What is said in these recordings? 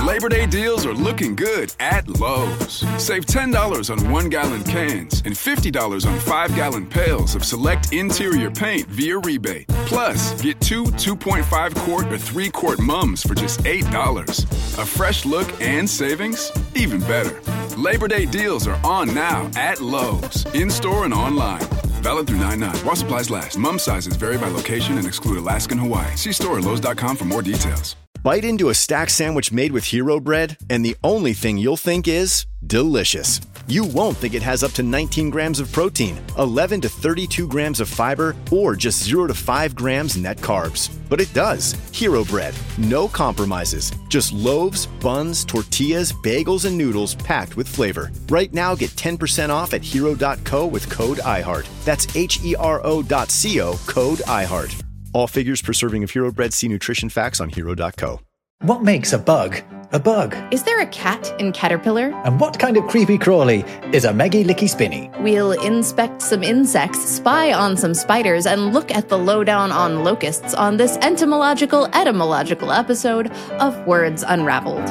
Labor Day deals are looking good at Lowe's. Save $10 on 1-gallon cans and $50 on 5-gallon pails of select interior paint via rebate. Plus, get 2.5-quart or 3-quart mums for just $8. A fresh look and savings? Even better. Labor Day deals are on now at Lowe's, in-store and online. Valid through 9/9. While supplies last. Mum sizes vary by location and exclude Alaska and Hawaii. See store at Lowe's.com for more details. Bite into a stack sandwich made with Hero Bread, and the only thing you'll think is delicious. You won't think it has up to 19 grams of protein, 11 to 32 grams of fiber, or just 0 to 5 grams net carbs. But it does. Hero Bread. No compromises. Just loaves, buns, tortillas, bagels, and noodles packed with flavor. Right now, get 10% off at hero.co with code iHeart. That's HERO.co, code iHeart. All figures per serving of Hero Bread. See nutrition facts on hero.co. What makes a bug a bug? Is there a cat in Caterpillar? And what kind of creepy crawly is a Meggy Licky Spinny? We'll inspect some insects, spy on some spiders, and look at the lowdown on locusts on this etymological episode of Words Unraveled.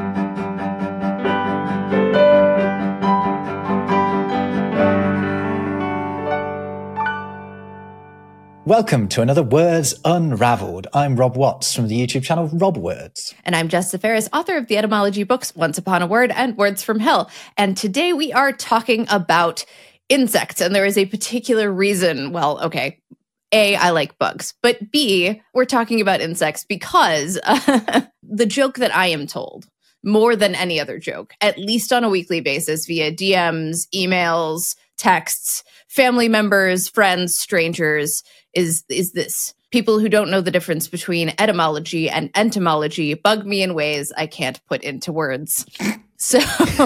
Welcome to another Words Unraveled. I'm Rob Watts from the YouTube channel Rob Words. And I'm Jess Ferris, author of the etymology books Once Upon a Word and Words from Hell. And today we are talking about insects. And there is a particular reason. Well, okay. A, I like bugs. But B, we're talking about insects because the joke that I am told, more than any other joke, at least on a weekly basis via DMs, emails, texts, family members, friends, strangers, is this. People who don't know the difference between etymology and entomology bug me in ways I can't put into words. So...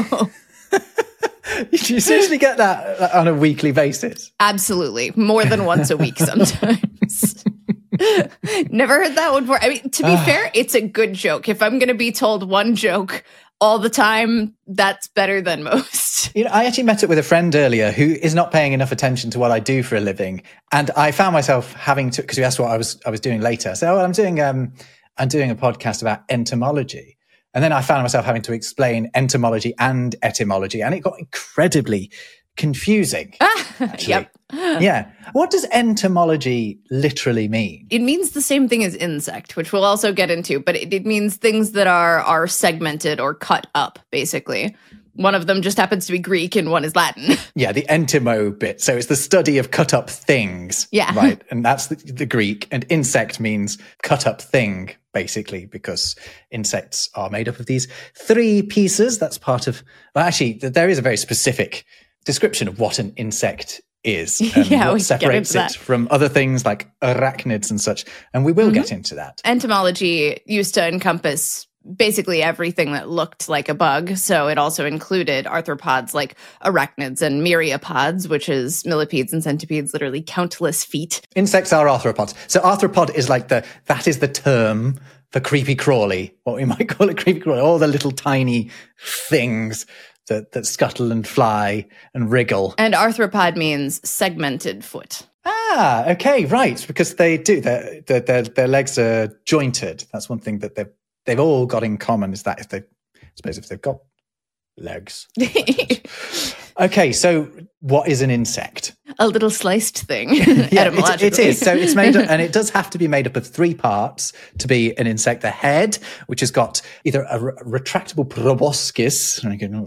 You seriously get that on a weekly basis? Absolutely. More than once a week sometimes. Never heard that one before. I mean, to be fair, it's a good joke. If I'm going to be told one joke all the time, that's better than most. You know, I actually met up with a friend earlier who is not paying enough attention to what I do for a living. And I found myself having to, because you asked what I was doing later. So I'm doing a podcast about entomology. And then I found myself having to explain entomology and etymology. And it got incredibly confusing. Yep. Yeah. What does entomology literally mean? It means the same thing as insect, which we'll also get into, but it means things that are segmented or cut up, basically. One of them just happens to be Greek and one is Latin. Yeah, the entomo bit. So it's the study of cut up things. Yeah. Right. And that's the Greek. And insect means cut up thing, basically, because insects are made up of these three pieces. That's part of, well, actually, there is a very specific description of what an insect is and what separates it from other things like arachnids and such. And we will get into that. Entomology used to encompass basically everything that looked like a bug. So it also included arthropods like arachnids and myriapods, which is millipedes and centipedes, literally countless feet. Insects are arthropods. So arthropod is like that is the term for creepy crawly, what we might call it creepy crawly, all the little tiny things that scuttle and fly and wriggle. And arthropod means segmented foot. Ah, okay, right. Because they do. Their legs are jointed. That's one thing that they've all got in common, is that if they've got legs. Okay, so what is an insect? A little sliced thing, yeah, etymologically. It is. So it's made up, and it does have to be made up of three parts to be an insect. The head, which has got either a retractable proboscis,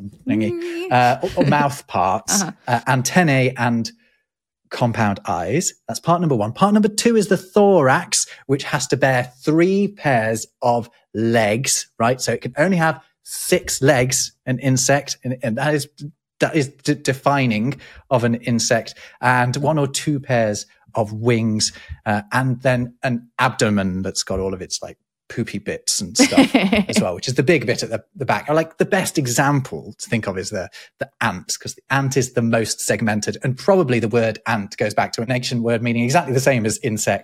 or mouth parts, antennae and compound eyes. That's part number one. Part number two is the thorax, which has to bear 3 pairs of legs, right? So it can only have 6 legs, an insect, and that is defining of an insect, and 1 or 2 pairs of wings, and then an abdomen that's got all of its like poopy bits and stuff as well, which is the big bit at the back. I like the best example to think of is the ant, because the ant is the most segmented, and probably the word ant goes back to an ancient word meaning exactly the same as insect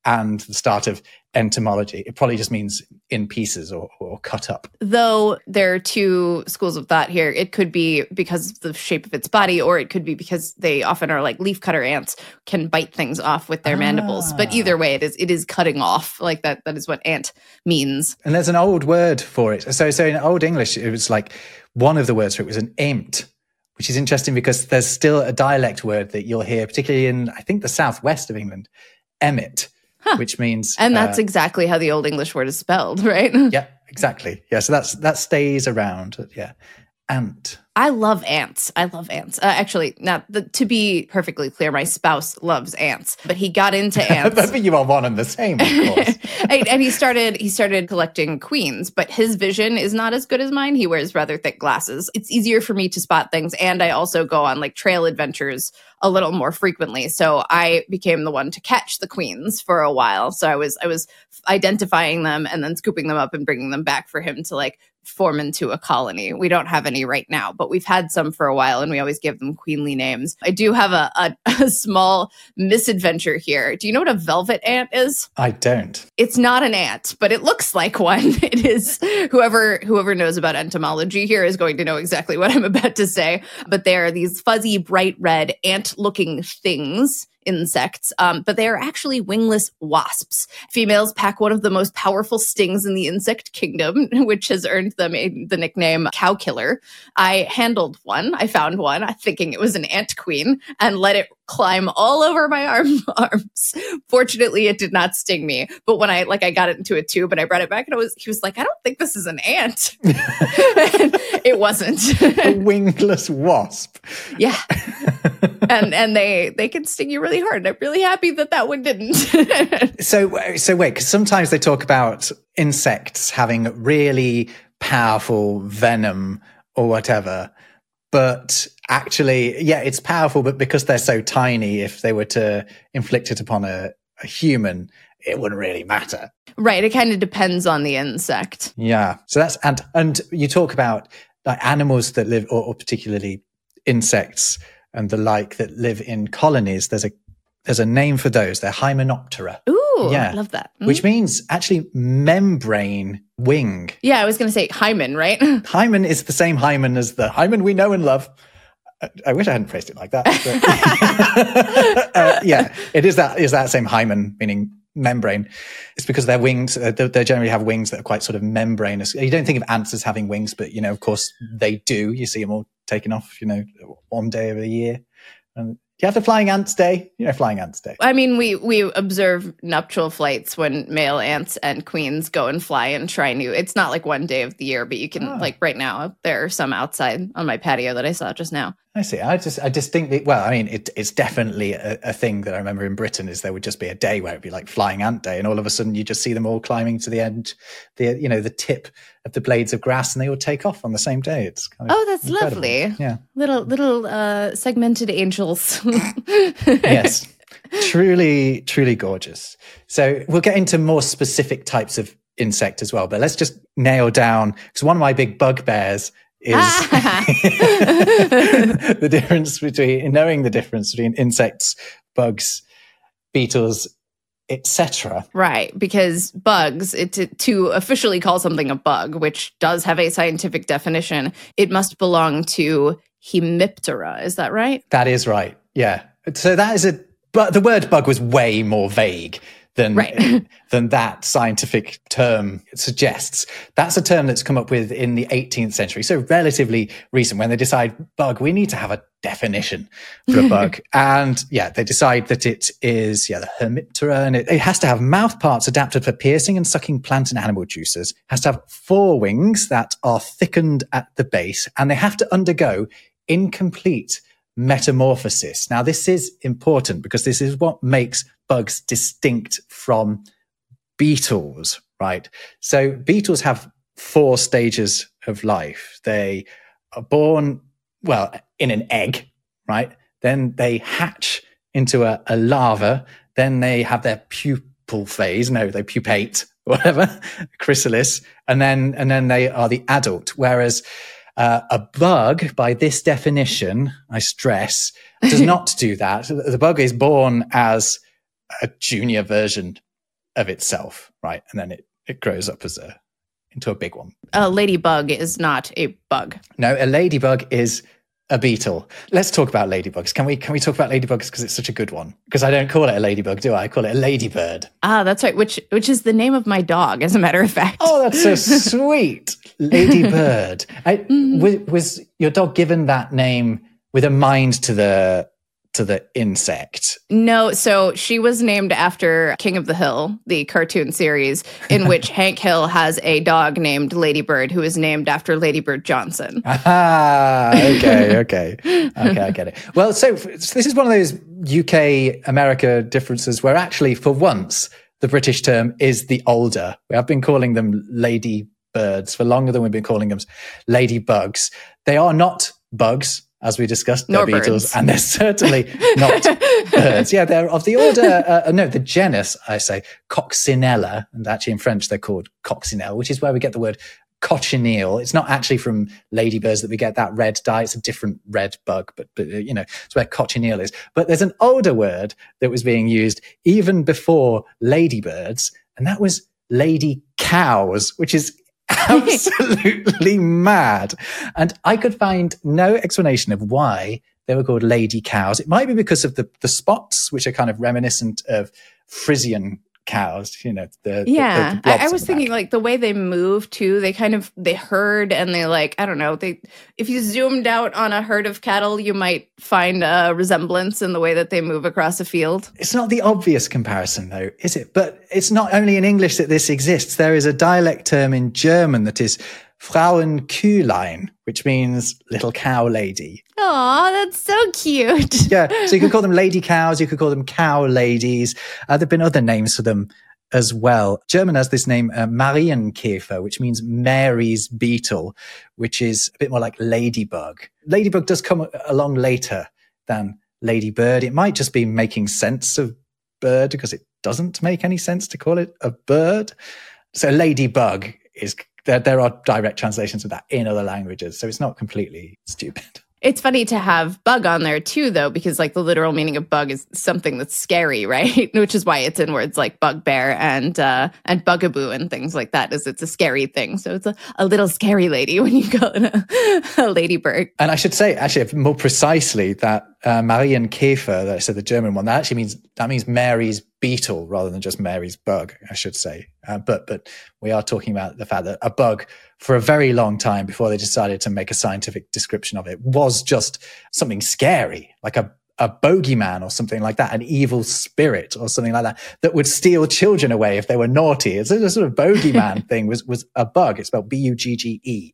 and the start of entomology. It probably just means in pieces or cut up. Though there are two schools of thought here. It could be because of the shape of its body, or it could be because they often are like leafcutter ants, can bite things off with their mandibles. But either way, it is cutting off. Like that is what ant means. And there's an old word for it. So in Old English, it was like one of the words for it was an aimt, which is interesting because there's still a dialect word that you'll hear, particularly in, I think, the southwest of England, emmet. Which means... And that's exactly how the Old English word is spelled, right? Yeah, exactly. Yeah, so that stays around. Yeah. Ant. I love ants. Actually, now, to be perfectly clear, my spouse loves ants, but he got into ants. But you are one and the same, of course. And he started collecting queens, but his vision is not as good as mine. He wears rather thick glasses. It's easier for me to spot things, and I also go on like trail adventures a little more frequently. So I became the one to catch the queens for a while. So I was identifying them and then scooping them up and bringing them back for him to like form into a colony. We don't have any right now, but we've had some for a while, and we always give them queenly names. I do have a small misadventure here. Do you know what a velvet ant is? I don't. It's not an ant, but it looks like one. It is. Whoever knows about entomology here is going to know exactly what I'm about to say. But they are these fuzzy, bright red ant-looking things, insects, but they are actually wingless wasps. Females pack one of the most powerful stings in the insect kingdom, which has earned them the nickname cow killer. I handled one. I found one, thinking it was an ant queen, and let it climb all over my arms. Fortunately, it did not sting me. But when I got it into a tube and I brought it back, and he was like, I don't think this is an ant. It wasn't. A wingless wasp. Yeah. And they can sting you really hard. I'm really happy that one didn't. So wait, because sometimes they talk about insects having really powerful venom or whatever, but actually, yeah, it's powerful, but because they're so tiny, if they were to inflict it upon a human, it wouldn't really matter. Right. It kind of depends on the insect. Yeah. So that's, and you talk about like animals that live, or particularly insects and the like that live in colonies. There's a name for those. They're Hymenoptera. Ooh, yeah. I love that. Mm-hmm. Which means actually membrane wing. Yeah, I was going to say hymen, right? Hymen is the same hymen as the hymen we know and love. I wish I hadn't phrased it like that. But, yeah, it is that same hymen, meaning membrane. It's because their wings, they generally have wings that are quite sort of membranous. You don't think of ants as having wings, but, of course they do. You see them all taken off, one day of the year. And do you have the Flying Ants Day? Flying Ants Day. I mean, we observe nuptial flights when male ants and queens go and fly and try new. It's not like one day of the year, but you can, like right now, there are some outside on my patio that I saw just now. I see. I distinctly, well, I mean, it's definitely a thing that I remember in Britain is there would just be a day where it'd be like Flying Ant Day, and all of a sudden you just see them all climbing to the end, the tip of the blades of grass, and they all take off on the same day. It's kind of that's incredible. Lovely. Yeah, little segmented angels. Yes, truly, truly gorgeous. So we'll get into more specific types of insect as well, but let's just nail down, because one of my big bugbears is the difference between insects, bugs, beetles, etc. Right, because bugs, to officially call something a bug, which does have a scientific definition, it must belong to Hemiptera. Is that right? That is right. Yeah. So that is but the word bug was way more vague than that scientific term suggests. That's a term that's come up with in the 18th century, so relatively recent, when they decide bug, we need to have a definition for a bug. And they decide that it is the Hemiptera, and it has to have mouth parts adapted for piercing and sucking plant and animal juices, has to have forewings that are thickened at the base, and they have to undergo incomplete metamorphosis. Now, this is important because this is what makes bugs distinct from beetles, right? So beetles have 4 stages of life. They are born, in an egg, right? Then they hatch into a larva. Then they have their pupal phase. No, they pupate, whatever, chrysalis. And then they are the adult. Whereas a bug, by this definition, I stress, does not do that. The bug is born as a junior version of itself, right? And then it grows up into a big one. A ladybug is not a bug. No, a ladybug is a beetle. Let's talk about ladybugs. Can we talk about ladybugs because it's such a good one? Because I don't call it a ladybug, do I? I call it a ladybird. Ah, that's right. Which is the name of my dog, as a matter of fact. Oh, that's so sweet. Ladybird. Was your dog given that name with a mind to the insect? No, so she was named after King of the Hill, the cartoon series, in which Hank Hill has a dog named Ladybird, who is named after Ladybird Johnson. Okay, I get it. Well, so this is one of those UK-America differences where actually, for once, the British term is the older. We have been calling them ladybirds for longer than we've been calling them ladybugs. They are not bugs, as we discussed, they're beetles, birds. and they're certainly not birds. Yeah, they're of the order, the genus, I say, Coccinella, and actually in French they're called coccinelle, which is where we get the word cochineal. It's not actually from ladybirds that we get that red dye. It's a different red bug, but it's where cochineal is. But there's an older word that was being used even before ladybirds, and that was lady cows, which is absolutely mad. And I could find no explanation of why they were called lady cows. It might be because of the spots, which are kind of reminiscent of Frisian cows, the I was thinking like the way they move too, they herd and they I don't know, if you zoomed out on a herd of cattle, you might find a resemblance in the way that they move across a field. It's not the obvious comparison though, is it? But it's not only in English that this exists. There is a dialect term in German that is Frauenkühlein, which means little cow lady. Oh, that's so cute. Yeah, so you could call them lady cows, you could call them cow ladies. There have been other names for them as well. German has this name, Marienkäfer, which means Mary's beetle, which is a bit more like ladybug. Ladybug does come along later than ladybird. It might just be making sense of bird because it doesn't make any sense to call it a bird. So ladybug is... There are direct translations of that in other languages, so it's not completely stupid. It's funny to have bug on there too, though, because the literal meaning of bug is something that's scary, right? Which is why it's in words like bugbear and bugaboo and things like that, is it's a scary thing. So it's a little scary lady when you call it a ladybird. And I should say, actually, more precisely, that Marienkäfer, that I said the German one, that means Mary's beetle rather than just Mary's bug, I should say. But we are talking about the fact that a bug, for a very long time before they decided to make a scientific description of it, was just something scary, like a bogeyman or something like that, an evil spirit or something like that would steal children away if they were naughty. It's a sort of bogeyman thing was a bug. It's spelled Bugge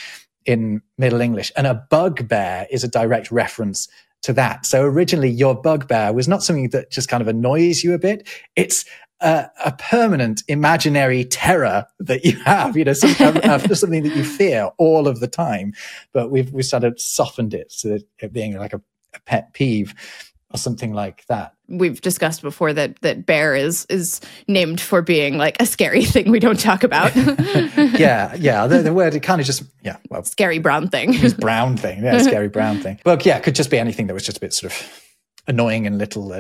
in Middle English. And a bugbear is a direct reference to that. So originally your bugbear was not something that just kind of annoys you a bit. It's a permanent imaginary terror that you have, something that you fear all of the time. But we've sort of softened it to it being like a pet peeve or something like that. We've discussed before that bear is named for being like a scary thing we don't talk about. Yeah. The word, it kind of just, scary brown thing. It's brown thing. Yeah, scary brown thing. Well, yeah, it could just be anything that was just a bit sort of annoying and little.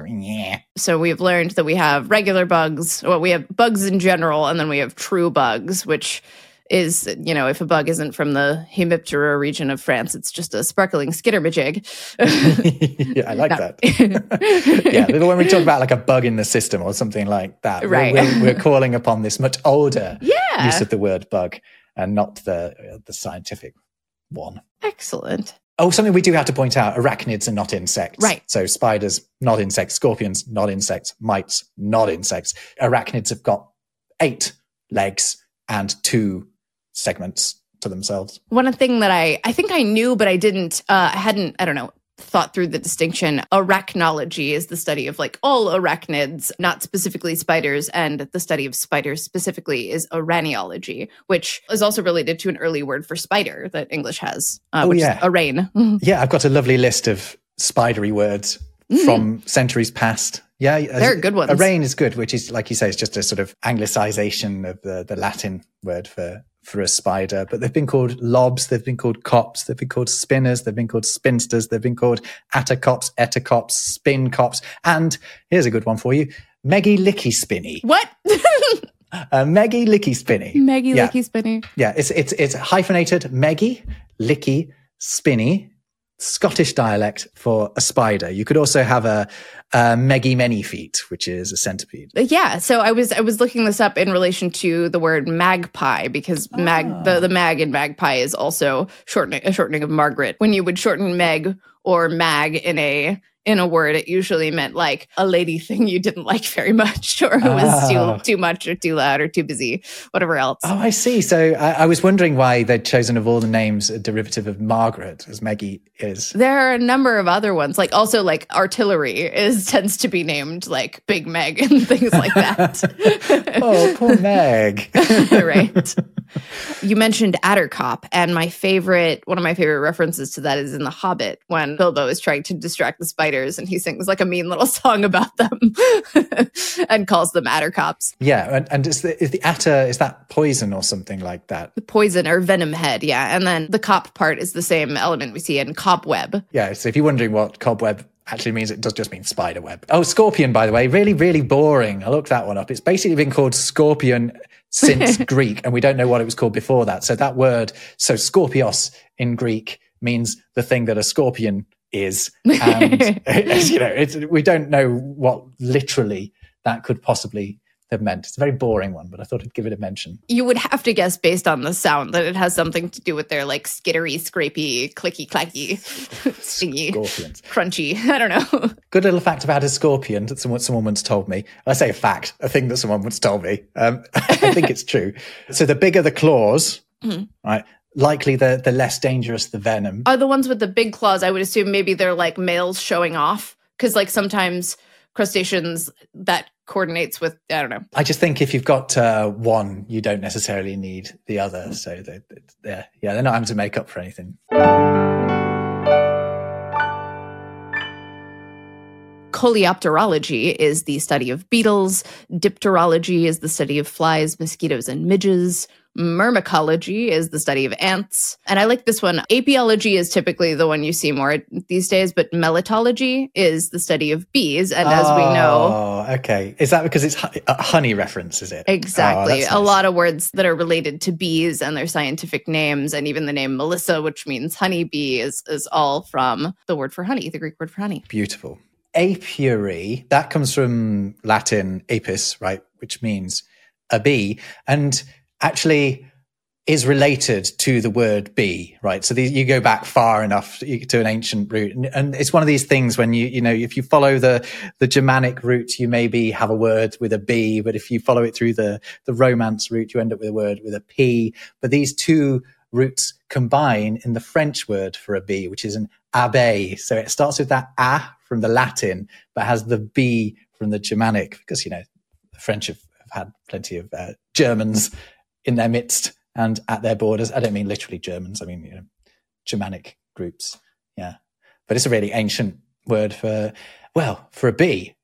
So we've learned that we have regular bugs, we have bugs in general, and then we have true bugs, which is, if a bug isn't from the Hemiptera region of France, it's just a sparkling skittermajig. Yeah, I like that. Yeah, when we talk about like a bug in the system or something like that, right. we're calling upon this much older use of the word bug and not the scientific one. Excellent. Oh, something we do have to point out, arachnids are not insects. Right. So spiders, not insects. Scorpions, not insects. Mites, not insects. Arachnids have got 8 legs and 2 segments to themselves. One thing that I think I knew, but I hadn't thought through the distinction. Arachnology is the study of like all arachnids, not specifically spiders, and the study of spiders specifically is araniology, which is also related to an early word for spider that English has, which is arraign. Yeah, I've got a lovely list of spidery words from centuries past. Yeah, they're good ones. Arraign is good, which is, like you say, it's just a sort of anglicization of the Latin word for a spider. But they've been called lobs, they've been called cops, they've been called spinners, they've been called spinsters, they've been called attocops, etocops, spin cops, and here's a good one for you, Meggy Licky Spinny. What? Meggy Licky Spinny. Meggy Licky Spinny. Yeah, it's hyphenated Meggy Licky Spinny, Scottish dialect for a spider. You could also have a Meggy Many Feet, which is a centipede. Yeah, so I was looking this up in relation to the word magpie, because the mag in magpie is also a shortening of Margaret. When you would shorten Meg or mag in a word, it usually meant like a lady thing you didn't like very much, or it was too much or too loud or too busy, whatever else. Oh, I see. So I was wondering why they'd chosen of all the names a derivative of Margaret, as Meggy is. There are a number of other ones, like also like artillery tends to be named like Big Meg and things like that. Oh, poor Meg. Right. You mentioned Attercop, and one of my favorite references to that is in The Hobbit, when Bilbo is trying to distract the spiders and he sings like a mean little song about them and calls them Attercops. Yeah, and is the atter, is that poison or something like that? The poison or venom head, yeah. And then the cop part is the same element we see in cobweb. Yeah, so if you're wondering what cobweb actually means, it does just mean spider web. Oh, scorpion, by the way, really, really boring. I looked that one up. It's basically been called scorpion since Greek, and we don't know what it was called before that. So that word, so scorpios in Greek means the thing that a scorpion is. And, we don't know what literally that could possibly have meant. It's a very boring one, but I thought I'd give it a mention. You would have to guess based on the sound that it has something to do with their like skittery, scrapey, clicky, clacky, stingy, scorpions, crunchy. I don't know. Good little fact about a scorpion that someone once told me. I say a fact, a thing that someone once told me. I think it's true. So the bigger the claws, right, likely the less dangerous the venom. Are the ones with the big claws, I would assume maybe they're like males showing off, because like sometimes crustaceans that coordinates with, I don't know. I just think if you've got one, you don't necessarily need the other. So they're not having to make up for anything. Coleopterology is the study of beetles. Dipterology is the study of flies, mosquitoes, and midges. Myrmecology is the study of ants. And I like this one. Apiology is typically the one you see more these days, but melitology is the study of bees. And as we know... Oh, okay. Is that because it's a honey reference, is it? Exactly. Nice. A lot of words that are related to bees and their scientific names, and even the name Melissa, which means honeybee, is all from the word for honey, the Greek word for honey. Beautiful. Apiary, that comes from Latin apis, right, which means a bee, and actually is related to the word bee, right? So you go back far enough to an ancient root, and it's one of these things when if you follow the Germanic route, you maybe have a word with a B, but if you follow it through the Romance route, you end up with a word with a P. But these two roots combine in the French word for a bee, which is an abeille. So it starts with that a from the Latin, but has the B from the Germanic, because, the French have had plenty of Germans in their midst and at their borders. I don't mean literally Germans. I mean, Germanic groups. Yeah. But it's a really ancient word for a bee,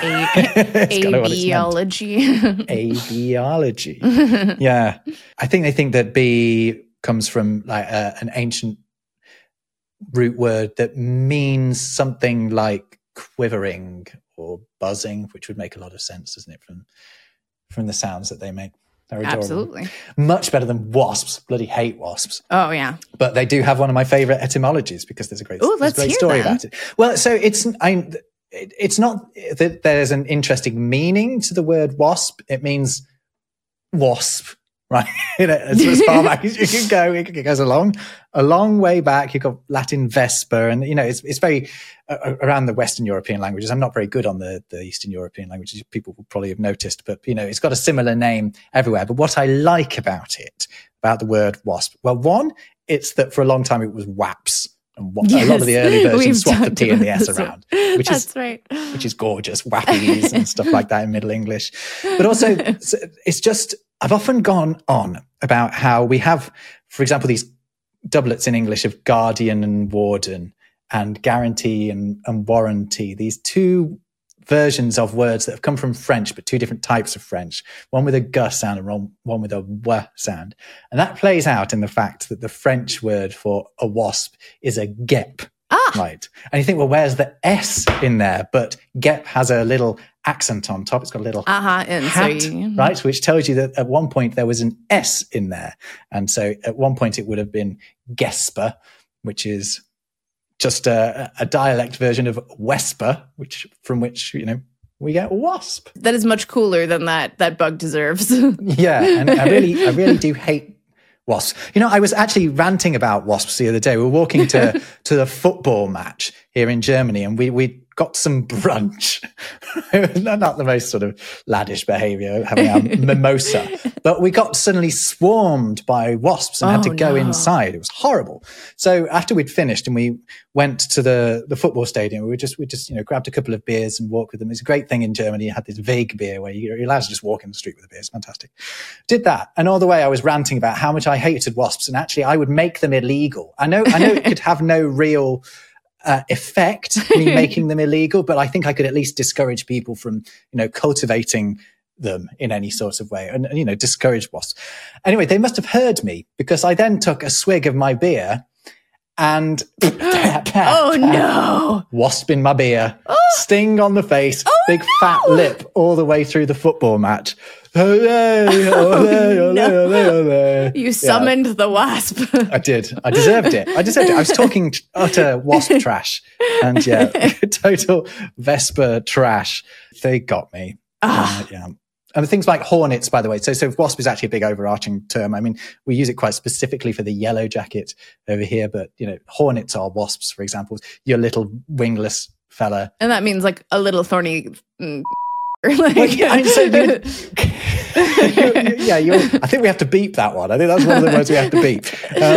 Abiology. Abiology. Yeah. I think they think that bee comes from like an ancient root word that means something like quivering or buzzing, which would make a lot of sense, doesn't it, from the sounds that they make. They're adorable. Absolutely. Much better than wasps. Bloody hate wasps. Oh, yeah. But they do have one of my favorite etymologies, because there's a great story about it. Well, so it's not that there's an interesting meaning to the word wasp. It means wasp, right? As far back as you can go, it goes a long way back. You've got Latin vesper, and it's very around the Western European languages. I'm not very good on the Eastern European languages. People will probably have noticed, but it's got a similar name everywhere. But what I like about the word wasp, well, one, it's that for a long time it was waps. And a lot of the early versions swapped the P and the S around, which is gorgeous, wappies and stuff like that in Middle English. But also, it's just, I've often gone on about how we have, for example, these doublets in English of guardian and warden, and guarantee and warranty, these two versions of words that have come from French, but two different types of French, one with a g sound and one with a w sound. And that plays out in the fact that the French word for a wasp is a guêpe. Right. And you think, well, where's the S in there? But guêpe has a little accent on top. It's got a little And hat, so right? Which tells you that at one point there was an S in there. And so at one point it would have been Gesper, which is just a dialect version of Wesper, from which, we get wasp. that is much cooler than that bug deserves. Yeah, and I really do hate wasps. I was actually ranting about wasps the other day. We were walking to the football match here in Germany, and we got some brunch. Not the most sort of laddish behavior, having our mimosa, but we got suddenly swarmed by wasps and had to go inside. It was horrible. So after we'd finished and we went to the football stadium, we just grabbed a couple of beers and walked with them. It's a great thing in Germany. You had this Weg beer where you're allowed to just walk in the street with a beer. It's fantastic. Did that. And all the way I was ranting about how much I hated wasps, and actually I would make them illegal. I know it could have no real effect, me making them illegal, but I think I could at least discourage people from, cultivating them in any sort of way and discourage wasps. Anyway, they must have heard me, because I then took a swig of my beer and Oh no! Wasp in my beer, sting on the face, big fat lip all the way through the football match. You summoned the wasp. I did. I deserved it. I was talking utter wasp trash, and total Vesper trash. They got me. Yeah. And things like hornets, by the way. So wasp is actually a big overarching term. I mean, we use it quite specifically for the yellow jacket over here, but hornets are wasps, for example. Your little wingless fella. And that means like a little thorny. I think we have to beep that one. I think that's one of the words we have to beep.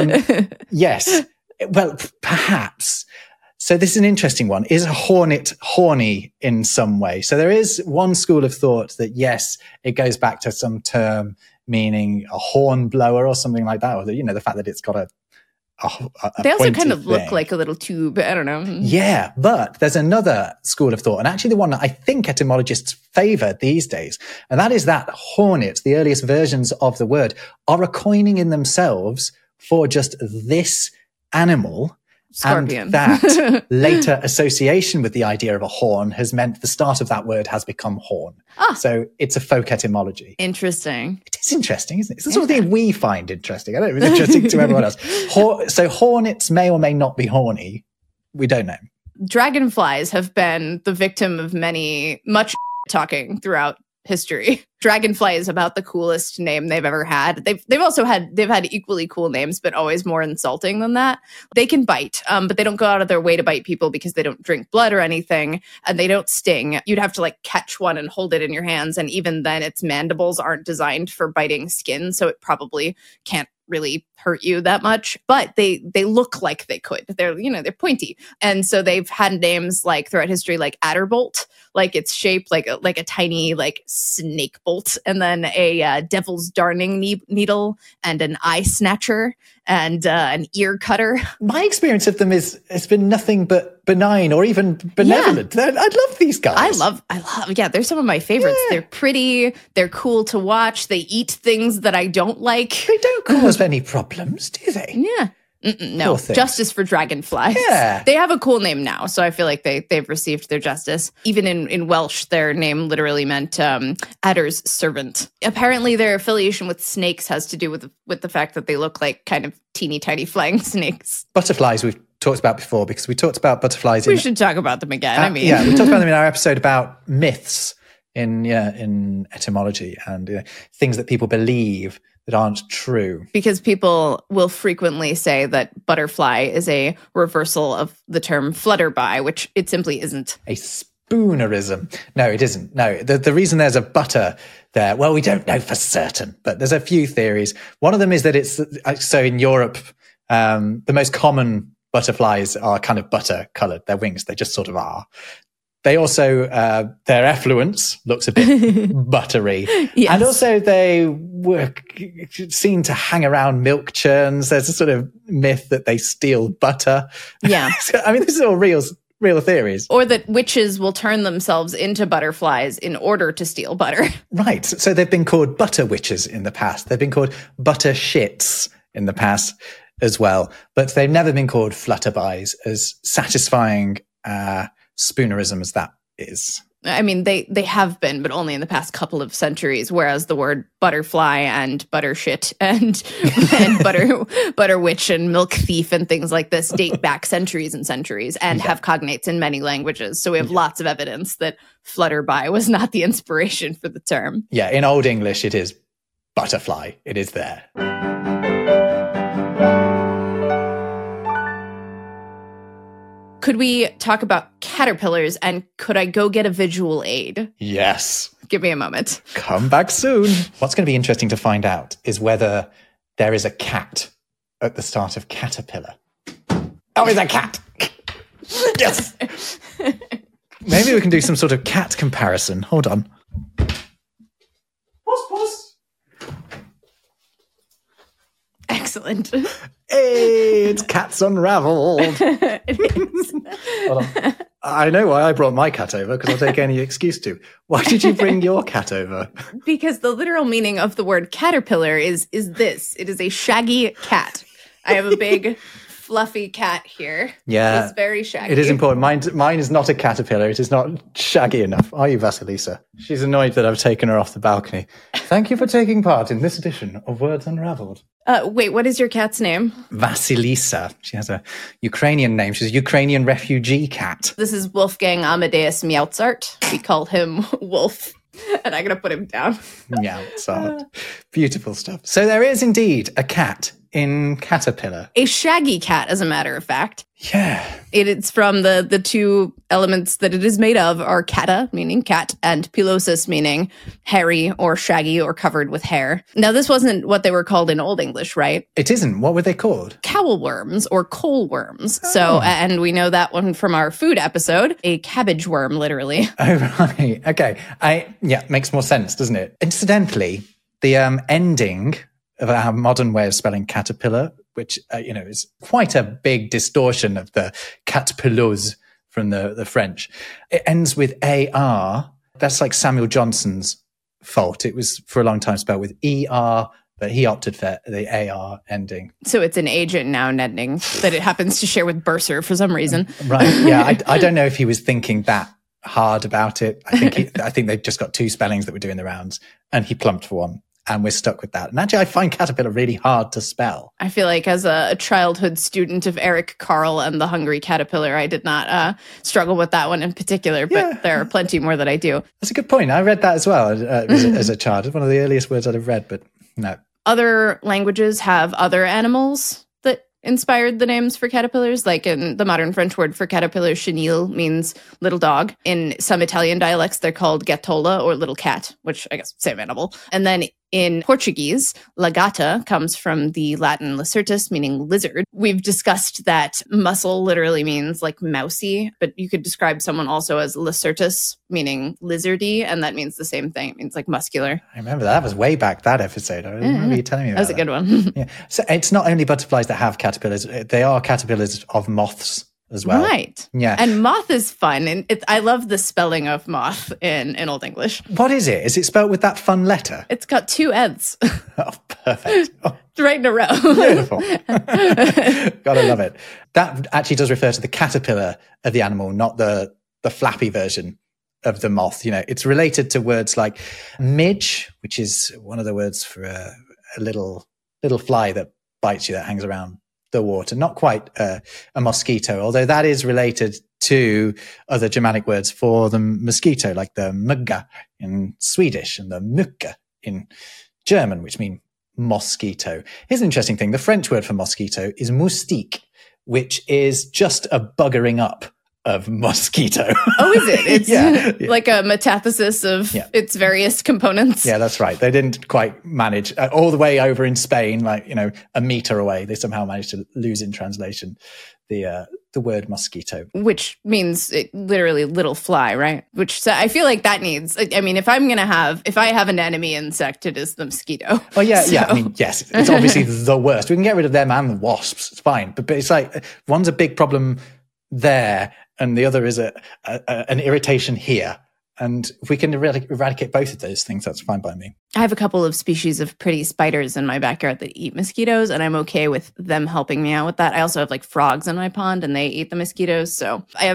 Yes. Well, perhaps. So this is an interesting one. Is a hornet horny in some way? So there is one school of thought that, yes, it goes back to some term meaning a horn blower or something like that, or the fact that it's got a they also kind of look like a little tube. I don't know. Yeah, but there's another school of thought, and actually the one that I think etymologists favor these days, and that is that hornet, the earliest versions of the word, are a coining in themselves for just this animal. Scorpion. And that later association with the idea of a horn has meant the start of that word has become horn. So it's a folk etymology. Interesting. It is interesting, isn't it? It's the sort of thing we find interesting. I don't know if it's interesting to everyone else. So hornets may or may not be horny. We don't know. Dragonflies have been the victim of much talking throughout history. Dragonfly is about the coolest name they've ever had. They've had equally cool names, but always more insulting than that. They can bite, but they don't go out of their way to bite people because they don't drink blood or anything, and they don't sting. You'd have to catch one and hold it in your hands, and even then, its mandibles aren't designed for biting skin, so it probably can't really hurt you that much, but they look like they could. They're pointy, and so they've had names throughout history, like Adderbolt, it's shaped like a tiny snake bolt, and then a devil's darning needle, and an eye snatcher, and an ear cutter. My experience of them it's been nothing but benign or even benevolent. Yeah. I love these guys. I love. Yeah, they're some of my favorites. Yeah. They're pretty. They're cool to watch. They eat things that I don't like. They don't cause any problems, do they? Yeah. No, justice for dragonflies. Yeah. They have a cool name now, so I feel like they've received their justice. Even in Welsh, their name literally meant adder's servant. Apparently, their affiliation with snakes has to do with the fact that they look like kind of teeny tiny flying snakes. Butterflies we've talked about before, because we talked about butterflies. We should talk about them again. We talked about them in our episode about myths in etymology and things that people believe that aren't true. Because people will frequently say that butterfly is a reversal of the term flutterby, which it simply isn't. A spoonerism. No, it isn't. No, the reason there's a butter there, well, we don't know for certain, but there's a few theories. One of them is that it's, so in Europe, the most common butterflies are kind of butter colored. Their wings, they just sort of are. They also, their effluence looks a bit buttery. Yes. And also they were seen to hang around milk churns. There's a sort of myth that they steal butter. Yeah. So, I mean, this is all real theories. Or that witches will turn themselves into butterflies in order to steal butter. Right. So they've been called butter witches in the past. They've been called butter shits in the past as well. But they've never been called flutterbys, as satisfying spoonerism as that is. I mean, they have been, but only in the past couple of centuries, whereas the word butterfly and buttershit and butter witch and milk thief and things like this date back centuries and centuries and have cognates in many languages. So we have lots of evidence that flutterby was not the inspiration for the term. Yeah, in Old English, it is butterfly. It is there. Could we talk about caterpillars, and could I go get a visual aid? Yes. Give me a moment. Come back soon. What's going to be interesting to find out is whether there is a cat at the start of caterpillar. Oh, it's a cat. Yes. Maybe we can do some sort of cat comparison. Hold on. Puss. Excellent. Hey, it's Cats Unraveled. It is. Hold on. I know why I brought my cat over, because I'll take any excuse to. Why did you bring your cat over? Because the literal meaning of the word caterpillar is this. It is a shaggy cat. I have a big fluffy cat here. Yeah. It's very shaggy. It is important. Mine is not a caterpillar. It is not shaggy enough. Are you, Vasilisa? She's annoyed that I've taken her off the balcony. Thank you for taking part in this edition of Words Unraveled. Wait, what is your cat's name? Vasilisa. She has a Ukrainian name. She's a Ukrainian refugee cat. This is Wolfgang Amadeus Mozart. We call him Wolf. And I'm going to put him down. Mozart. Beautiful stuff. So there is indeed a cat in Caterpillar. A shaggy cat, as a matter of fact. Yeah. It's from the two elements that it is made of are kata, meaning cat, and pilosis, meaning hairy or shaggy or covered with hair. Now, this wasn't what they were called in Old English, right? It isn't. What were they called? Cowl worms or coal worms. So, and we know that one from our food episode, a cabbage worm, literally. Oh, right. Okay. Makes more sense, doesn't it? Incidentally, the ending of our modern way of spelling caterpillar, which, is quite a big distortion of the caterpillars from the French. It ends with AR. That's like Samuel Johnson's fault. It was for a long time spelled with ER, but he opted for the AR ending. So it's an agent now ending that it happens to share with Bursar for some reason. Right. Yeah. I don't know if he was thinking that hard about it. I think they've just got two spellings that were doing the rounds, and he plumped for one. And we're stuck with that. And actually, I find caterpillar really hard to spell. I feel like as a childhood student of Eric Carle and the Hungry Caterpillar, I did not struggle with that one in particular, but there are plenty more that I do. That's a good point. I read that as well as a child. It's one of the earliest words I'd have read, but no. Other languages have other animals that inspired the names for caterpillars. Like in the modern French word for caterpillar, chenille means little dog. In some Italian dialects, they're called gattola or little cat, which I guess same animal. And then in Portuguese, lagata comes from the Latin lacertus, meaning lizard. We've discussed that mussel literally means like mousy, but you could describe someone also as lacertus, meaning lizardy, and that means the same thing. It means like muscular. I remember that was way back, that episode. I remember you telling me about that. That was a good one. Yeah. So it's not only butterflies that have caterpillars, they are caterpillars of moths as well. Right. Yeah. And moth is fun. And I love the spelling of moth in Old English. What is it? Is it spelled with that fun letter? It's got two N's. Oh, perfect. Oh. Right in a row. Beautiful. Gotta love it. That actually does refer to the caterpillar of the animal, not the flappy version of the moth. It's related to words like midge, which is one of the words for a little fly that bites you, that hangs around the water. Not quite a mosquito, although that is related to other Germanic words for the mosquito, like the mugga in Swedish and the mücke in German, which mean mosquito. Here's an interesting thing. The French word for mosquito is moustique, which is just a buggering up of mosquito. Oh, is it? It's yeah. like a metathesis of its various components. Yeah, that's right. They didn't quite manage all the way over in Spain, like, a meter away. They somehow managed to lose in translation the word mosquito. Which means literally little fly, right? So I feel like that needs, if I have an enemy insect, it is the mosquito. Oh, yeah, so. Yeah. Yes, it's obviously the worst. We can get rid of them and the wasps. It's fine. But it's like one's a big problem there, and the other is an irritation here. And if we can eradicate both of those things, that's fine by me. I have a couple of species of pretty spiders in my backyard that eat mosquitoes, and I'm okay with them helping me out with that. I also have like frogs in my pond, and they eat the mosquitoes. So I have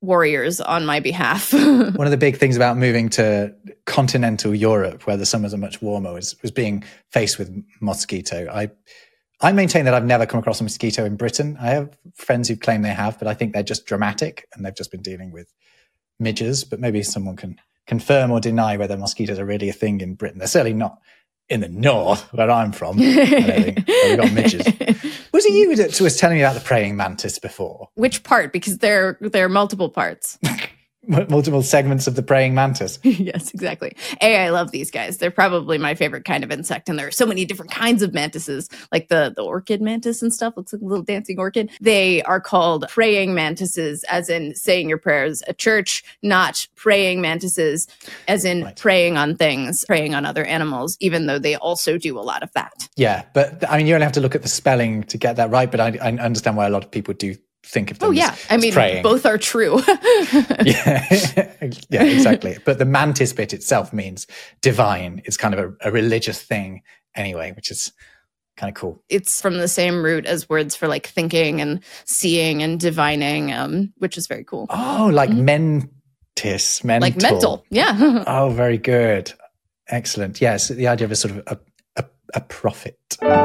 warriors on my behalf. One of the big things about moving to continental Europe, where the summers are much warmer, was being faced with mosquito. I maintain that I've never come across a mosquito in Britain. I have friends who claim they have, but I think they're just dramatic and they've just been dealing with midges. But maybe someone can confirm or deny whether mosquitoes are really a thing in Britain. They're certainly not in the north, where I'm from. I don't think. We've got midges. Was it you that was telling me about the praying mantis before? Which part? Because there are multiple parts. Multiple segments of the praying mantis. Yes, exactly. I love these guys. They're probably my favorite kind of insect. And there are so many different kinds of mantises, like the orchid mantis and stuff. Looks like a little dancing orchid. They are called praying mantises, as in saying your prayers at church, not praying mantises, as in preying on things, preying on other animals, even though they also do a lot of that. Yeah, but I mean, you only have to look at the spelling to get that right. But I understand why a lot of people do think of them as praying. Both are true. yeah, exactly. But the mantis bit itself means divine. It's kind of a religious thing anyway, which is kind of cool. It's from the same root as words for like thinking and seeing and divining, which is very cool. Oh, like mentis, mental. Like mental, yeah. Oh, very good. Excellent. Yes, the idea of a sort of a prophet.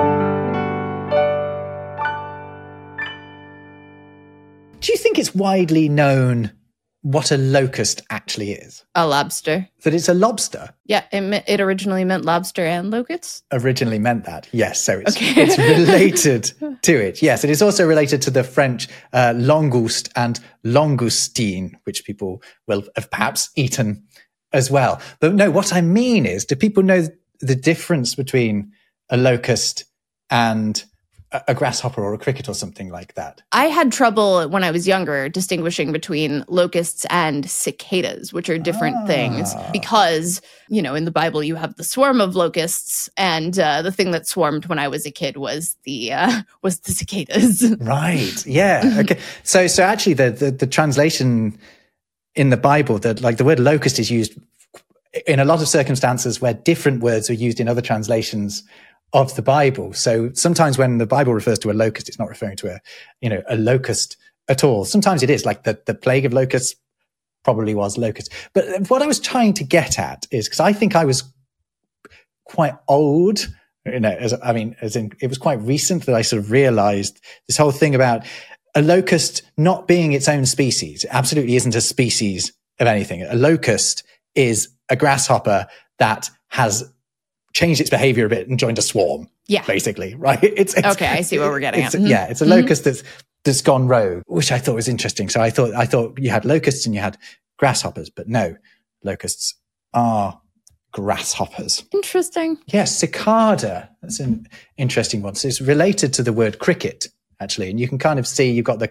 Do you think it's widely known what a locust actually is? A lobster. That it's a lobster? Yeah, it originally meant lobster and locusts. Originally meant that, yes. So it's related to it. Yes, it is also related to the French langouste and langoustine, which people will have perhaps eaten as well. But no, what I mean is, do people know the difference between a locust and a grasshopper or a cricket or something like that? I had trouble when I was younger distinguishing between locusts and cicadas, which are different things, because, you know, in the Bible you have the swarm of locusts, and the thing that swarmed when I was a kid was the cicadas. Right. Yeah. Okay. So actually the translation in the Bible, that like the word locust is used in a lot of circumstances where different words are used in other translations of the Bible. So sometimes when the Bible refers to a locust, it's not referring to a locust at all. Sometimes it is, like the plague of locusts probably was locust. But what I was trying to get at is, because I think I was quite old, as in it was quite recent that I sort of realized this whole thing about a locust not being its own species. It absolutely isn't a species of anything. A locust is a grasshopper that has changed its behavior a bit and joined a swarm. Yeah, basically, right? It's okay. I see what we're getting at. Yeah, it's a locust that's gone rogue, which I thought was interesting. So I thought you had locusts and you had grasshoppers, but no, locusts are grasshoppers. Interesting. Yes, cicada. That's an interesting one. So it's related to the word cricket, actually, and you can kind of see you've got the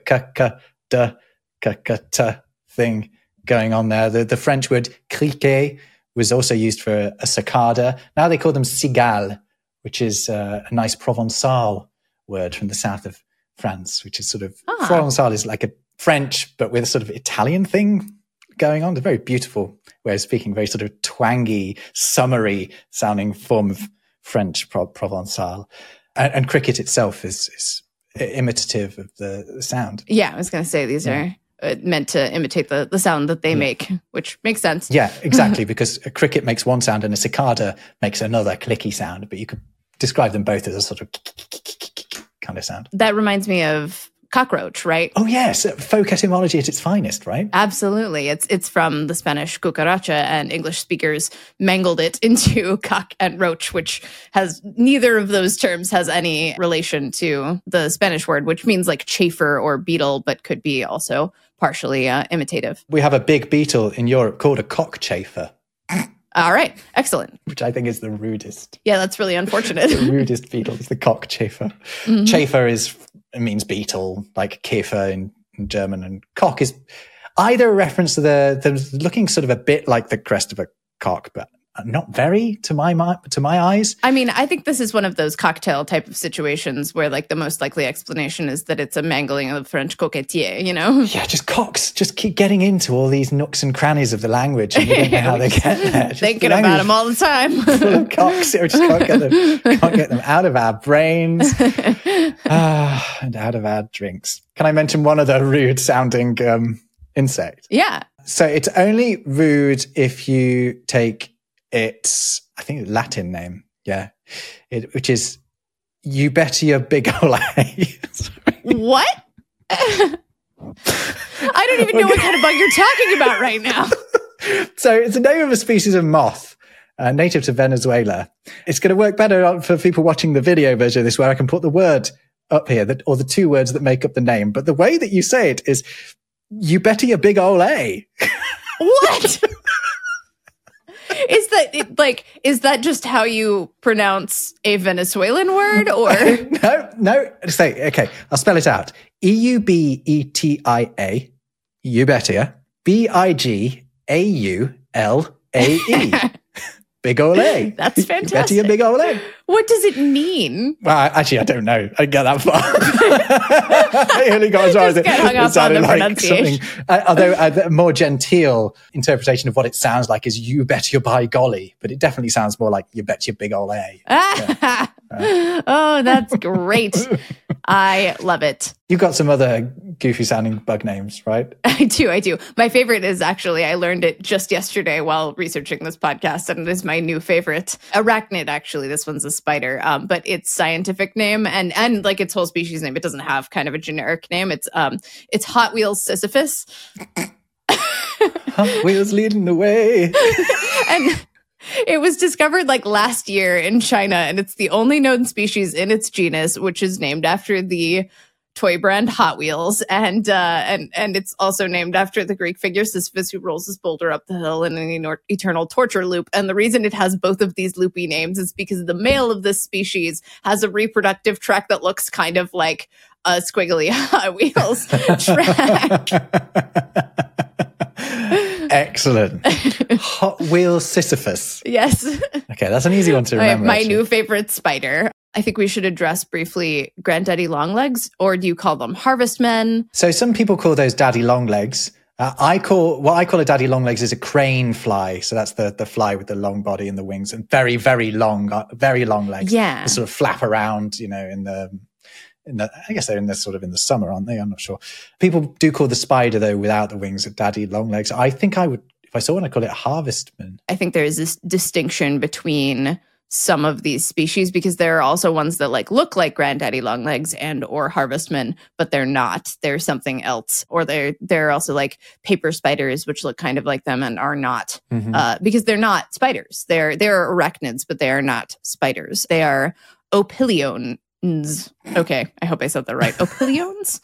k-k-d thing going on there. The French word criquet was also used for a cicada. Now they call them cigales, which is a nice Provençal word from the south of France, which is sort of, Provençal is like a French, but with a sort of Italian thing going on. A very beautiful way of speaking, very sort of twangy, summery sounding form of French Provençal. And cricket itself is imitative of the sound. Yeah, I was going to say these are meant to imitate the sound that they make, which makes sense. Yeah, exactly, because a cricket makes one sound and a cicada makes another clicky sound, but you could describe them both as a sort of kind of sound. That reminds me of cockroach, right? Oh yes, folk etymology at its finest, right? Absolutely. It's from the Spanish cucaracha, and English speakers mangled it into cock and roach, which has neither of those terms has any relation to the Spanish word, which means like chafer or beetle, but could be also partially imitative. We have a big beetle in Europe called a cockchafer. All right. Excellent. Which I think is the rudest. Yeah, that's really unfortunate. The rudest beetle is the cockchafer. Mm-hmm. Chafer means beetle, like Käfer in German, and cock is either a reference to the looking sort of a bit like the crest of a cock, but not very to my eyes. I mean, I think this is one of those cocktail type of situations where like the most likely explanation is that it's a mangling of French coquetier, you know? Yeah, just cocks just keep getting into all these nooks and crannies of the language, and you don't know how they get there. Thinking about them all the time. Full of cocks, we just can't get them out of our brains and out of our drinks. Can I mention one other rude sounding insect. Yeah. So it's only rude if you take its, I think, Latin name. Yeah. Which is Eubetia bigolae. What? I don't even know what kind of bug you're talking about right now. So it's the name of a species of moth. Native to Venezuela. It's going to work better for people watching the video version of this, where I can put the word up here, or the two words that make up the name. But the way that you say it is, you betty a big ole A. What? Is that just how you pronounce a Venezuelan word, or? No. Okay, I'll spell it out. EUBETIA, Eubetia, BIGAULAE. Big ole. That's fantastic. Betty a big ole. What does it mean? Well, actually, I don't know. I didn't get that far. I only got as far as it. Get hung up on the pronunciation. Although a more genteel interpretation of what it sounds like is "you bet your by golly," but it definitely sounds more like "you bet your big ole." Yeah. Oh, that's great. I love it. You've got some other goofy sounding bug names, right? I do. My favorite is actually, I learned it just yesterday while researching this podcast, and it is my new favorite. Arachnid, actually. This one's a spider, but its scientific name and like its whole species name, it doesn't have kind of a generic name. It's Hot Wheels Sisyphus. Hot Wheels leading the way. And it was discovered like last year in China, and it's the only known species in its genus, which is named after the toy brand Hot Wheels, and it's also named after the Greek figure Sisyphus, who rolls his boulder up the hill in an eternal torture loop. And the reason it has both of these loopy names is because the male of this species has a reproductive tract that looks kind of like a squiggly Hot Wheels track. Excellent. Hot Wheels Sisyphus. Yes. Okay, that's an easy one to remember. My new favorite spider. I think we should address briefly Granddaddy Longlegs, or do you call them harvestmen? So some people call those daddy longlegs. What I call a daddy longlegs is a crane fly. So that's the fly with the long body and the wings and very, very long legs. Yeah. They sort of flap around, in the I guess they're in the summer, aren't they? I'm not sure. People do call the spider, though, without the wings, a daddy longlegs. I think I would, if I saw one, I'd call it a harvestman. I think there is this distinction between some of these species, because there are also ones that look like granddaddy longlegs and or harvestmen, but they're not. They're something else. Or they're also like paper spiders, which look kind of like them and are not, because they're not spiders. They're arachnids, but they are not spiders. They are opiliones. Okay, I hope I said that right. Opiliones?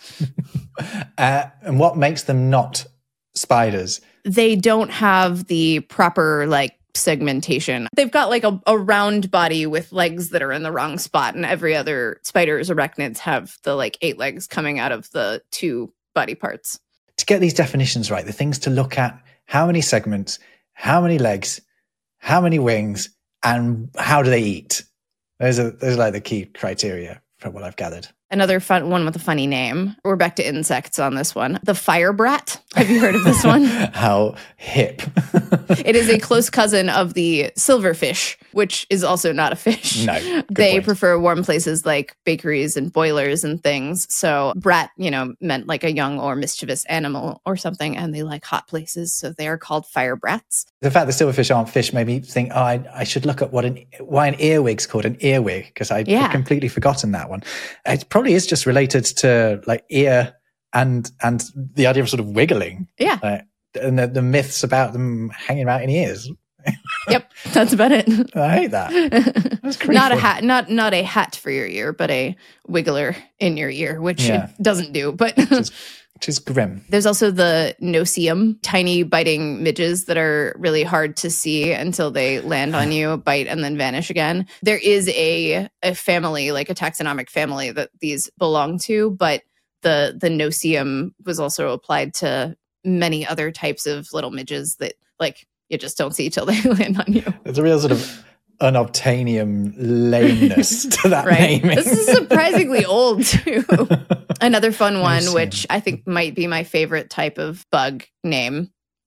And what makes them not spiders? They don't have the proper segmentation. They've got a round body with legs that are in the wrong spot, and every other spider's arachnids have the 8 legs coming out of the 2 body parts. To get these definitions right, the things to look at: how many segments, how many legs, how many wings, and how do they eat? Those are the key criteria from what I've gathered. Another fun one with a funny name. We're back to insects on this one. The firebrat. Have you heard of this one? How hip. It is a close cousin of the silverfish, which is also not a fish. No. They prefer warm places like bakeries and boilers and things. So brat, meant like a young or mischievous animal or something, and they like hot places. So they are called firebrats. The fact that silverfish aren't fish made me think, I should look at why an earwig's called an earwig, because I'd completely forgotten that one. It probably is just related to ear and the idea of sort of wiggling. Yeah. And the myths about them hanging out in ears. Yep, that's about it. I hate that. That's creepy. Not a hat, not a hat for your ear, but a wiggler in your ear, which it doesn't do. But which is grim. There's also the noceum, tiny biting midges that are really hard to see until they land on you, bite, and then vanish again. There is a family, a taxonomic family that these belong to, but the noceum was also applied to many other types of little midges that you just don't see till they land on you. There's a real sort of unobtainium lameness to that naming. This is surprisingly old too. Another fun one, which I think might be my favorite type of bug name,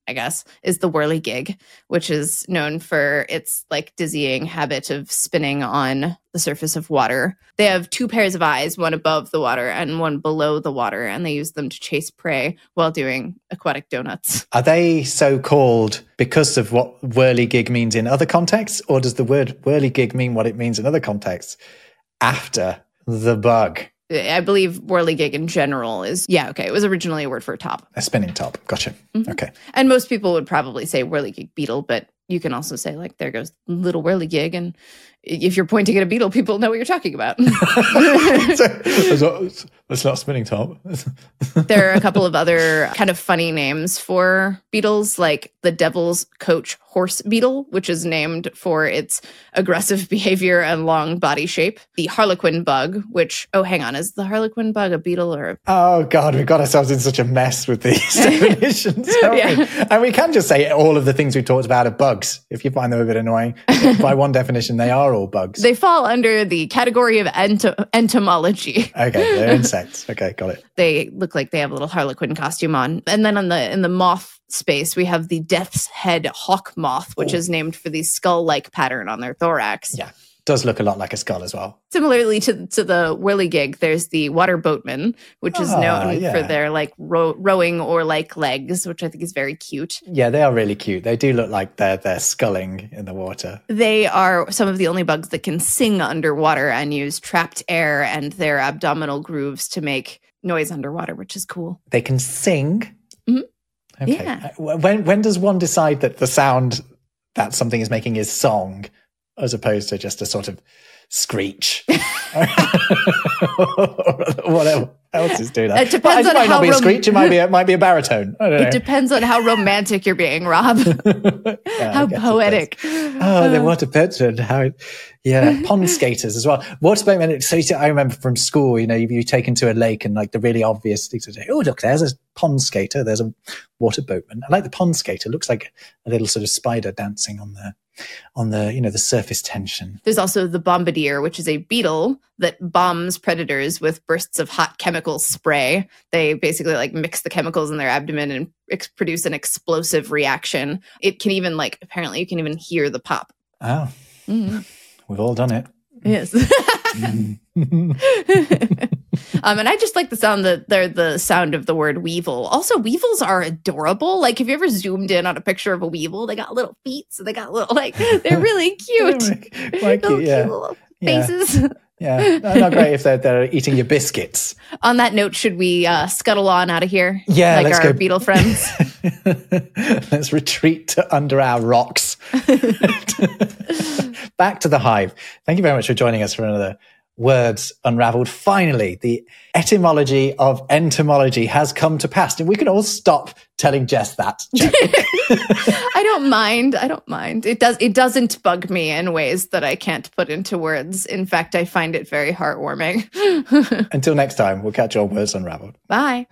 I guess, is the whirligig, which is known for its like dizzying habit of spinning on the surface of water. They have 2 pairs of eyes, one above the water and one below the water, and they use them to chase prey while doing aquatic donuts. Are they so called because of what whirligig means in other contexts, or does the word whirligig mean what it means in other contexts after the bug? I believe whirligig in general is, it was originally a word for a top. A spinning top. Gotcha. Mm-hmm. Okay. And most people would probably say whirligig beetle, but you can also say, like, there goes little whirligig. And if you're pointing at a beetle, people know what you're talking about. It's not a spinning top. There are a couple of other kind of funny names for beetles, like the Devil's Coach horse beetle, which is named for its aggressive behavior and long body shape. The harlequin bug, which, is the harlequin bug a beetle or Oh, God, we've got ourselves in such a mess with these definitions, haven't we? And we can just say all of the things we talked about are bugs, if you find them a bit annoying. By one definition, they are all bugs. They fall under the category of entomology. Okay, they're insects. Okay, got it. They look like they have a little harlequin costume on. And then in the moth space, we have the death's head hawk moth, which is named for the skull-like pattern on their thorax. Yeah, does look a lot like a skull as well. Similarly to the whirligig, there's the water boatman, which is known for their like rowing or like legs, which I think is very cute. Yeah, they are really cute. They do look like they're sculling in the water. They are some of the only bugs that can sing underwater and use trapped air and their abdominal grooves to make noise underwater, which is cool. They can sing? Mm-hmm. Okay. Yeah. When does one decide that the sound that something is making is song, as opposed to just a sort of screech? Whatever else is doing that. It depends on might how not be a screech. It might be a baritone. I don't know. It depends on how romantic you're being, Rob. How poetic. The water pigeon. Pond skaters as well. Water boatmen. So I remember from school, you're taken to a lake and like the really obvious things to say, oh, look, there's a pond skater. There's a water boatman. I like the pond skater. It looks like a little sort of spider dancing on the the surface tension. There's also the bombardier, which is a beetle that bombs predators with bursts of hot chemical spray. They basically like mix the chemicals in their abdomen and produce an explosive reaction. It can even apparently you can even hear the pop. Oh, We've all done it. Yes. And I just like the sound the sound of the word weevil. Also, weevils are adorable. Like, have you ever zoomed in on a picture of a weevil? They got little feet, so they got little they're really cute. Quite cute, yeah. Cute little faces. Yeah, not great if they're eating your biscuits. On that note, should we scuttle on out of here? Yeah, let's our beetle friends. Let's retreat to under our rocks. Back to the hive. Thank you very much for joining us for another Words Unraveled. Finally, the etymology of entomology has come to pass, and we can all stop telling Jess that joke. I don't mind. It doesn't bug me in ways that I can't put into words. In fact, I find it very heartwarming. Until next time, we'll catch you on Words Unraveled. Bye.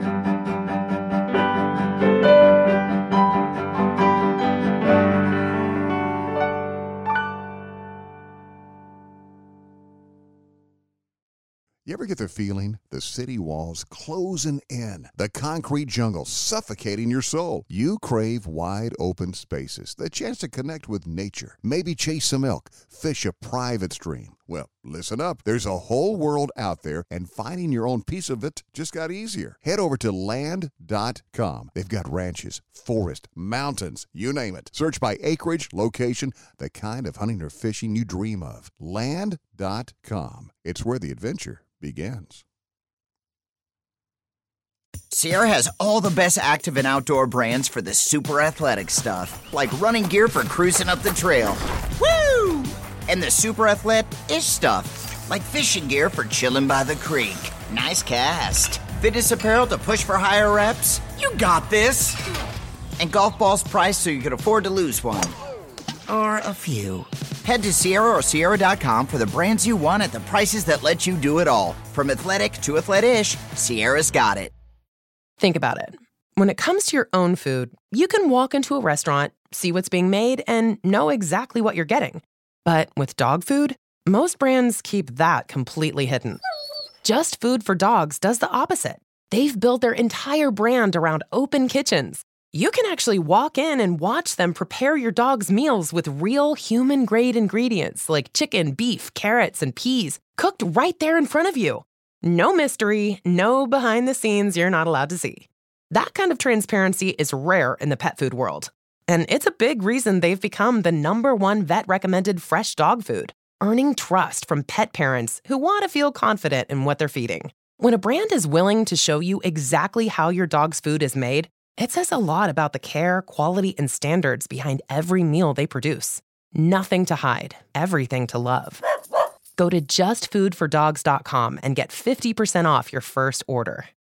You ever get the feeling the city walls closing in, the concrete jungle suffocating your soul? You crave wide open spaces, the chance to connect with nature, maybe chase some elk, fish a private stream. Well, listen up. There's a whole world out there, and finding your own piece of it just got easier. Head over to land.com. They've got ranches, forest, mountains, you name it. Search by acreage, location, the kind of hunting or fishing you dream of. Land.com. It's where the adventure begins. Sierra has all the best active and outdoor brands for the super athletic stuff, like running gear for cruising up the trail. Woo! And the super athletic-ish stuff, like fishing gear for chilling by the creek. Nice cast. Fitness apparel to push for higher reps. You got this. And golf balls priced so you can afford to lose one. Or a few. Head to Sierra or Sierra.com for the brands you want at the prices that let you do it all. From athletic to athletic-ish, Sierra's got it. Think about it. When it comes to your own food, you can walk into a restaurant, see what's being made, and know exactly what you're getting. But with dog food, most brands keep that completely hidden. Just Food for Dogs does the opposite. They've built their entire brand around open kitchens. You can actually walk in and watch them prepare your dog's meals with real human-grade ingredients like chicken, beef, carrots, and peas, cooked right there in front of you. No mystery, no behind the scenes you're not allowed to see. That kind of transparency is rare in the pet food world. And it's a big reason they've become the #1 vet-recommended fresh dog food, earning trust from pet parents who want to feel confident in what they're feeding. When a brand is willing to show you exactly how your dog's food is made, it says a lot about the care, quality, and standards behind every meal they produce. Nothing to hide, everything to love. Go to justfoodfordogs.com and get 50% off your first order.